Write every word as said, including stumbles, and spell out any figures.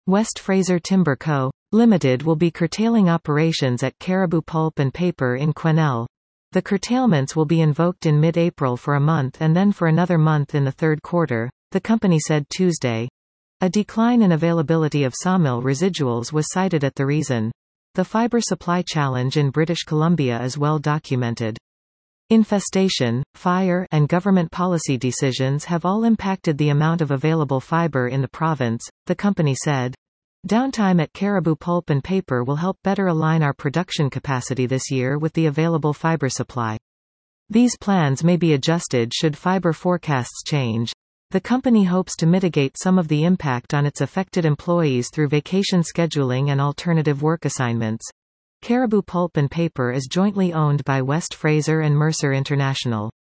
West Fraser Timber Co. Limited will be curtailing operations at Caribou Pulp and Paper in Quesnel. The curtailments will be invoked in mid-April for a month and then for another month in the third quarter, the company said Tuesday. A decline in availability of sawmill residuals was cited as the reason. The fiber supply challenge in British Columbia is well documented. Infestation, fire, and government policy decisions have all impacted the amount of available fiber in the province, the company said. Downtime at Caribou Pulp and Paper will help better align our production capacity this year with the available fiber supply. These plans may be adjusted should fiber forecasts change. The company hopes to mitigate some of the impact on its affected employees through vacation scheduling and alternative work assignments. Caribou Pulp and Paper is jointly owned by West Fraser and Mercer International.